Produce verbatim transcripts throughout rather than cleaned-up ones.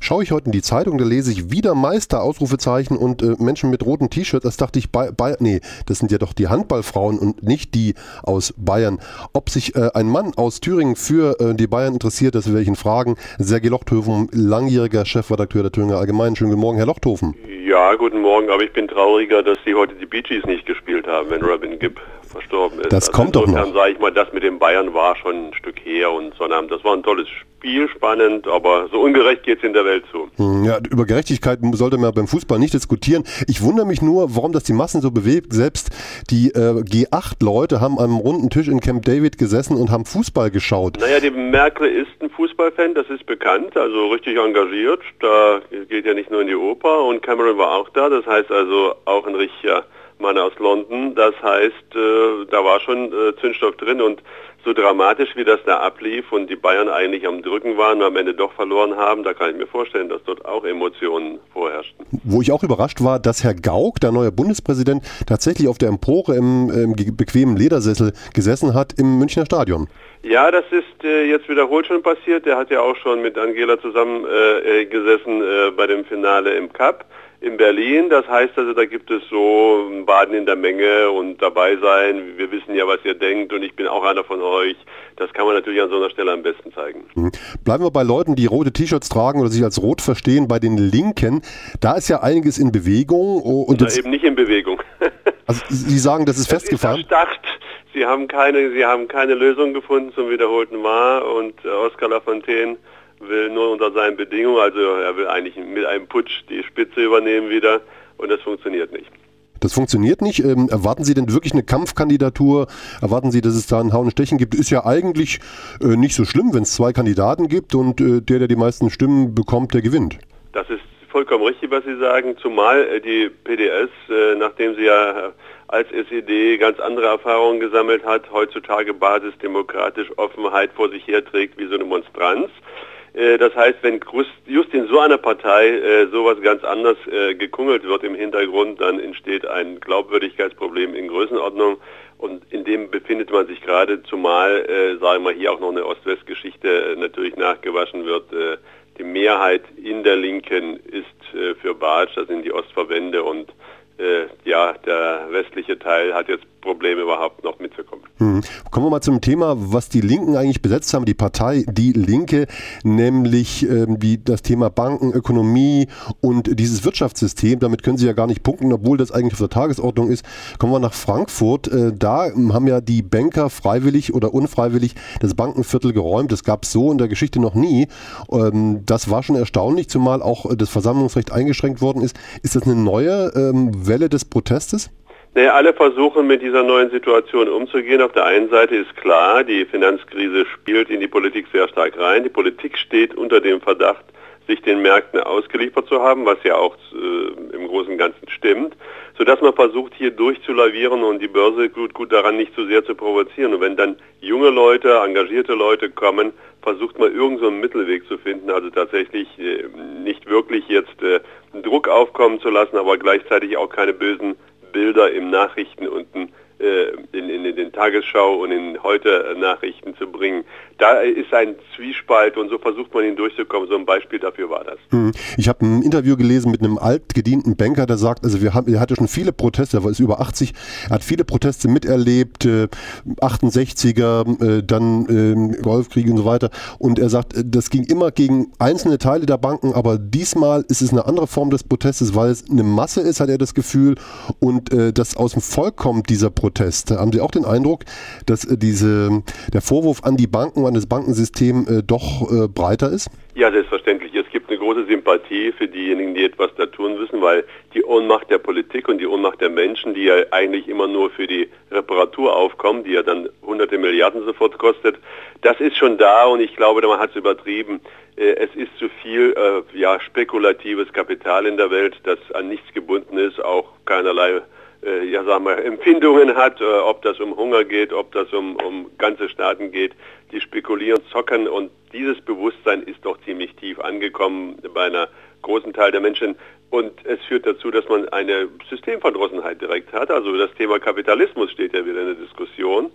schaue ich heute in die Zeitung, da lese ich wieder Meister, Ausrufezeichen und äh, Menschen mit roten T-Shirts. Das dachte ich, bei, bei, nee, das sind ja doch die Handballfrauen und nicht die aus Bayern. Ob sich äh, ein Mann aus Thüringen für äh, die Bayern interessiert, das werde ich ihn fragen. Sergej Lochthofen, langjähriger Chefredakteur der Thüringer Allgemeinen. Schönen guten Morgen, Herr Lochthofen. Ja, guten Morgen, aber ich bin trauriger, dass sie heute die Bee Gees nicht gespielt haben, wenn Robin Gibb verstorben ist. Das also kommt doch noch. Insofern sage ich mal, das mit den Bayern war schon ein Stück her und sondern das war ein tolles Spiel, spannend, aber so ungerecht geht es in der Welt zu. Ja, über Gerechtigkeit sollte man beim Fußball nicht diskutieren. Ich wundere mich nur, warum das die Massen so bewegt. Selbst die äh, G acht Leute haben am runden Tisch in Camp David gesessen und haben Fußball geschaut. Naja, die Merkel ist ein Fußballfan, das ist bekannt, also richtig engagiert. Da geht ja nicht nur in die Oper und Cameron war auch da, das heißt also auch ein richtiger Mann aus London. Das heißt, äh, da war schon äh, Zündstoff drin und so dramatisch, wie das da ablief und die Bayern eigentlich am Drücken waren und am Ende doch verloren haben, da kann ich mir vorstellen, dass dort auch Emotionen vorherrschten. Wo ich auch überrascht war, dass Herr Gauck, der neue Bundespräsident, tatsächlich auf der Empore im, im bequemen Ledersessel gesessen hat im Münchner Stadion. Ja, das ist äh, jetzt wiederholt schon passiert. Der hat ja auch schon mit Angela zusammen äh, gesessen äh, bei dem Finale im Cup in Berlin. Das heißt also, da gibt es so ein Baden in der Menge und dabei sein. Wir wissen ja, was ihr denkt und ich bin auch einer von euch. Das kann man natürlich an so einer Stelle am besten zeigen. Mhm. Bleiben wir bei Leuten, die rote T-Shirts tragen oder sich als rot verstehen. Bei den Linken, da ist ja einiges in Bewegung. Und oder eben nicht in Bewegung. Also Sie sagen, das ist das festgefahren? Ist erstarrt. Sie haben keine, Sie haben keine Lösung gefunden zum wiederholten Mal und äh, Oskar Lafontaine will nur unter seinen Bedingungen, also er will eigentlich mit einem Putsch die Spitze übernehmen wieder und das funktioniert nicht. Das funktioniert nicht. Ähm, erwarten Sie denn wirklich eine Kampfkandidatur? Erwarten Sie, dass es da ein Hauen und Stechen gibt? Ist ja eigentlich äh, nicht so schlimm, wenn es zwei Kandidaten gibt und äh, der, der die meisten Stimmen bekommt, der gewinnt. Das ist vollkommen richtig, was Sie sagen, zumal äh, die P D S, äh, nachdem sie ja äh, als S E D ganz andere Erfahrungen gesammelt hat, heutzutage basisdemokratisch Offenheit vor sich herträgt wie so eine Monstranz. Das heißt, wenn just in so einer Partei äh, sowas ganz anders äh, gekungelt wird im Hintergrund, dann entsteht ein Glaubwürdigkeitsproblem in Größenordnung und in dem befindet man sich gerade, zumal, äh, sagen wir hier auch noch eine Ost-West-Geschichte äh, natürlich nachgewaschen wird. Äh, die Mehrheit in der Linken ist äh, für Bartsch, das sind die Ostverbände und äh, ja, der westliche Teil hat jetzt Probleme überhaupt noch mitzukommen. Hm. Kommen wir mal zum Thema, was die Linken eigentlich besetzt haben, die Partei Die Linke, nämlich ähm, die, das Thema Banken, Ökonomie und dieses Wirtschaftssystem. Damit können sie ja gar nicht punkten, obwohl das eigentlich auf der Tagesordnung ist. Kommen wir nach Frankfurt. Äh, da haben ja die Banker freiwillig oder unfreiwillig das Bankenviertel geräumt. Das gab es so in der Geschichte noch nie. Ähm, das war schon erstaunlich, zumal auch das Versammlungsrecht eingeschränkt worden ist. Ist das eine neue ähm, Welle des Protestes? Naja, alle versuchen mit dieser neuen Situation umzugehen. Auf der einen Seite ist klar, die Finanzkrise spielt in die Politik sehr stark rein. Die Politik steht unter dem Verdacht, sich den Märkten ausgeliefert zu haben, was ja auch äh, im Großen und Ganzen stimmt, sodass man versucht, hier durchzulavieren und die Börse gut, gut daran nicht zu sehr zu provozieren. Und wenn dann junge Leute, engagierte Leute kommen, versucht man irgend so einen Mittelweg zu finden, also tatsächlich äh, nicht wirklich jetzt äh, einen Druck aufkommen zu lassen, aber gleichzeitig auch keine bösen Bilder im Nachrichten unten äh, in, in, in den Tagesschau und in heute Nachrichten zu bringen. Da ist ein Zwiespalt und so versucht man ihn durchzukommen. So ein Beispiel dafür war das. Hm. Ich habe ein Interview gelesen mit einem altgedienten Banker, der sagt, also wir haben, er hatte schon viele Proteste, er war über achtzig, er hat viele Proteste miterlebt, äh, achtundsechziger, äh, dann äh, Golfkriege und so weiter. Und er sagt, das ging immer gegen einzelne Teile der Banken, aber diesmal ist es eine andere Form des Protestes, weil es eine Masse ist, hat er das Gefühl, und äh, dass aus dem Volk kommt dieser Protest. Haben Sie auch den Eindruck, dass äh, diese, der Vorwurf an die Banken, an das Bankensystem äh, doch äh, breiter ist? Ja, selbstverständlich. Es gibt eine große Sympathie für diejenigen, die etwas da tun müssen, weil die Ohnmacht der Politik und die Ohnmacht der Menschen, die ja eigentlich immer nur für die Reparatur aufkommen, die ja dann hunderte Milliarden sofort kostet, das ist schon da und ich glaube, man hat es übertrieben. Es ist zu viel äh, ja, spekulatives Kapital in der Welt, das an nichts gebunden ist, auch keinerlei äh, ja, sagen wir, Empfindungen hat, äh, ob das um Hunger geht, ob das um, um ganze Staaten geht, die spekulieren, zocken und dieses Bewusstsein ist doch ziemlich tief angekommen bei einer großen Teil der Menschen und es führt dazu, dass man eine Systemverdrossenheit direkt hat. Also das Thema Kapitalismus steht ja wieder in der Diskussion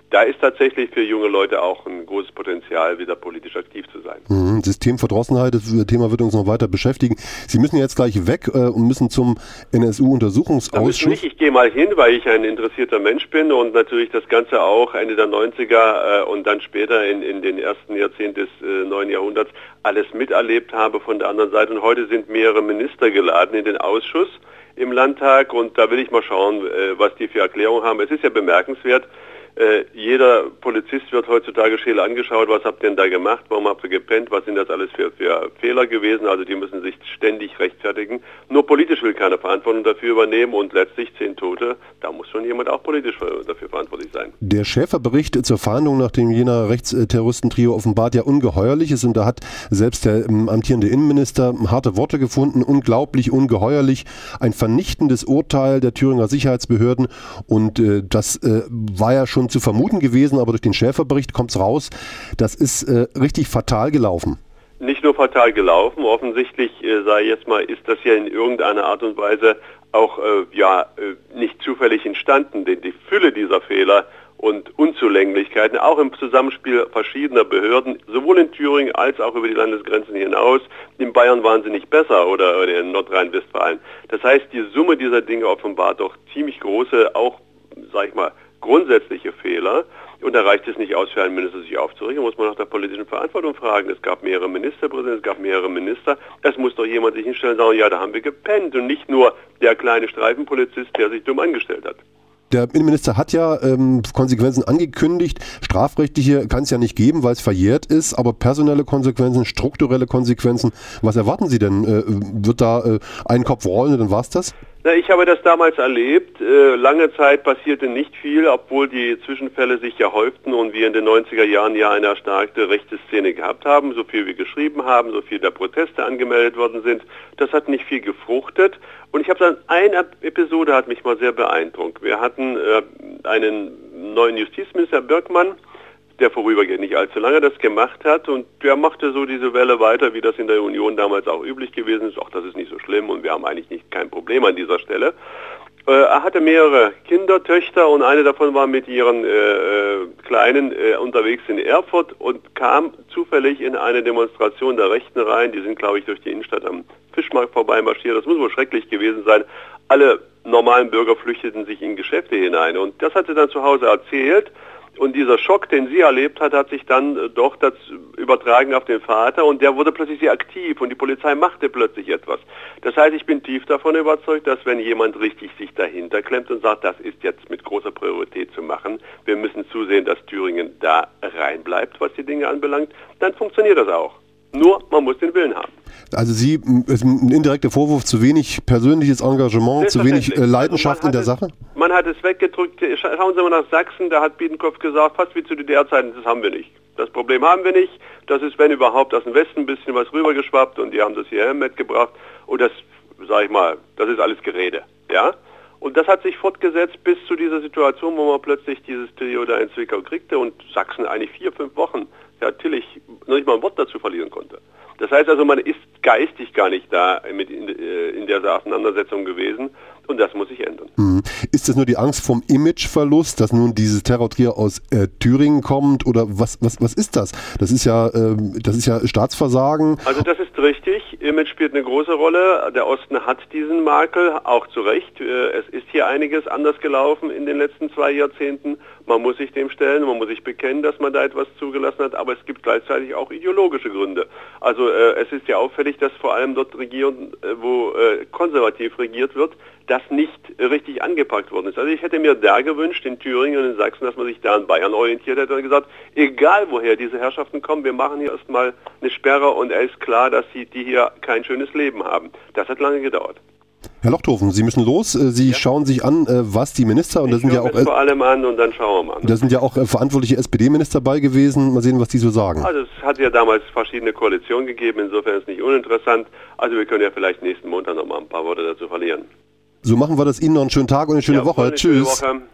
da ist tatsächlich für junge Leute auch ein großes Potenzial, wieder politisch aktiv zu sein. Mhm. Systemverdrossenheit, das Thema wird uns noch weiter beschäftigen. Sie müssen jetzt gleich weg äh, und müssen zum N S U-Untersuchungsausschuss. Nicht. Ich gehe mal hin, weil ich ein interessierter Mensch bin und natürlich das Ganze auch Ende der neunziger äh, und dann später in, in den ersten Jahrzehnten des äh, neuen Jahrhunderts alles miterlebt habe von der anderen Seite. Und heute sind mehrere Minister geladen in den Ausschuss im Landtag und da will ich mal schauen, äh, was die für Erklärungen haben. Es ist ja bemerkenswert, Äh, jeder Polizist wird heutzutage scheel angeschaut, was habt ihr denn da gemacht, warum habt ihr gepennt, was sind das alles für, für Fehler gewesen, also die müssen sich ständig rechtfertigen. Nur politisch will keiner Verantwortung dafür übernehmen und letztlich zehn Tote, da muss schon jemand auch politisch dafür verantwortlich sein. Der Schäfer-Bericht zur Fahndung nach dem Jenaer Rechtsterroristentrio offenbart ja Ungeheuerliches und da hat selbst der ähm, amtierende Innenminister harte Worte gefunden, unglaublich, ungeheuerlich, ein vernichtendes Urteil der Thüringer Sicherheitsbehörden und äh, das äh, war ja schon zu vermuten gewesen, aber durch den Schäfer-Bericht kommt es raus, das ist äh, richtig fatal gelaufen. Nicht nur fatal gelaufen, offensichtlich, äh, sage ich jetzt mal, ist das ja in irgendeiner Art und Weise auch äh, ja äh, nicht zufällig entstanden, denn die Fülle dieser Fehler und Unzulänglichkeiten, auch im Zusammenspiel verschiedener Behörden, sowohl in Thüringen als auch über die Landesgrenzen hinaus, in Bayern waren sie nicht besser oder, oder in Nordrhein-Westfalen. Das heißt, die Summe dieser Dinge offenbart doch ziemlich große, auch, sag ich mal, grundsätzliche Fehler. Und da reicht es nicht aus, für einen Minister sich aufzuregen, muss man nach der politischen Verantwortung fragen. Es gab mehrere Ministerpräsidenten, es gab mehrere Minister. Es muss doch jemand sich hinstellen und sagen, ja, da haben wir gepennt und nicht nur der kleine Streifenpolizist, der sich dumm angestellt hat. Der Innenminister hat ja ähm, Konsequenzen angekündigt. Strafrechtliche kann es ja nicht geben, weil es verjährt ist, aber personelle Konsequenzen, strukturelle Konsequenzen, was erwarten Sie denn? Äh, wird da äh, ein Kopf rollen und dann war's das? Na, ich habe das damals erlebt. Äh, lange Zeit passierte nicht viel, obwohl die Zwischenfälle sich ja häuften und wir in den neunziger Jahren ja eine erstarkte rechte Szene gehabt haben, so viel wir geschrieben haben, so viel der Proteste angemeldet worden sind. Das hat nicht viel gefruchtet. Und ich habe dann, eine Episode hat mich mal sehr beeindruckt. Wir hatten äh, einen neuen Justizminister, Birkmann, der vorübergehend nicht allzu lange das gemacht hat und der machte so diese Welle weiter, wie das in der Union damals auch üblich gewesen ist. Ach, das ist nicht so schlimm und wir haben eigentlich nicht kein Problem an dieser Stelle. Äh, er hatte mehrere Kinder, Töchter und eine davon war mit ihren äh, Kleinen äh, unterwegs in Erfurt und kam zufällig in eine Demonstration der Rechten rein. Die sind, glaube ich, durch die Innenstadt am Fischmarkt vorbei marschiert. Das muss wohl schrecklich gewesen sein. Alle normalen Bürger flüchteten sich in Geschäfte hinein und das hat sie dann zu Hause erzählt. Und dieser Schock, den sie erlebt hat, hat sich dann äh, doch das übertragen auf den Vater und der wurde plötzlich sehr aktiv und die Polizei machte plötzlich etwas. Das heißt, ich bin tief davon überzeugt, dass wenn jemand richtig sich dahinter klemmt und sagt, das ist jetzt mit großer Priorität zu machen, wir müssen zusehen, dass Thüringen da reinbleibt, was die Dinge anbelangt, dann funktioniert das auch. Nur, man muss den Willen haben. Also Sie, ist ein indirekter Vorwurf, zu wenig persönliches Engagement, zu wenig äh, Leidenschaft also in der es, Sache? Man hat es weggedrückt. Schauen Sie mal nach Sachsen, da hat Biedenkopf gesagt, fast wie zu D D R-Zeiten, das haben wir nicht. Das Problem haben wir nicht. Das ist, wenn überhaupt, aus dem Westen ein bisschen was rübergeschwappt und die haben das hierher mitgebracht. Und das, sag ich mal, das ist alles Gerede. Ja? Und das hat sich fortgesetzt bis zu dieser Situation, wo man plötzlich dieses Trio da in Zwickau kriegte und Sachsen eigentlich vier, fünf Wochen, ja, Tillich noch nicht mal ein Wort dazu verlieren konnte. Das heißt also, man ist geistig gar nicht da mit in, in dieser Auseinandersetzung gewesen und das muss sich ändern. Hm. Ist das nur die Angst vom Imageverlust, dass nun dieses Terrortrio aus äh, Thüringen kommt oder was, was, was ist das? Das ist ja, äh, das ist ja Staatsversagen. Also das ist richtig. Image spielt eine große Rolle. Der Osten hat diesen Makel, auch zu Recht. Es ist hier einiges anders gelaufen in den letzten zwei Jahrzehnten. Man muss sich dem stellen, man muss sich bekennen, dass man da etwas zugelassen hat, aber es gibt gleichzeitig auch ideologische Gründe. Also äh, es ist ja auffällig, dass vor allem dort Regionen, äh, wo äh, konservativ regiert wird, das nicht äh, richtig angepackt worden ist. Also ich hätte mir da gewünscht, in Thüringen und in Sachsen, dass man sich da an Bayern orientiert hätte und gesagt, egal woher diese Herrschaften kommen, wir machen hier erstmal eine Sperre und es ist klar, dass sie die hier kein schönes Leben haben. Das hat lange gedauert. Herr Lochthofen, Sie müssen los. Sie ja. schauen sich an, was die Minister und da sind ja auch vor allem an und dann schauen wir mal. Da sind ja auch verantwortliche S P D-Minister bei gewesen. Mal sehen, was die so sagen. Also es hat ja damals verschiedene Koalitionen gegeben. Insofern ist es nicht uninteressant. Also wir können ja vielleicht nächsten Montag noch mal ein paar Worte dazu verlieren. So machen wir das. Ihnen noch einen schönen Tag und eine schöne ja, Woche. eine Tschüss. Schöne Woche.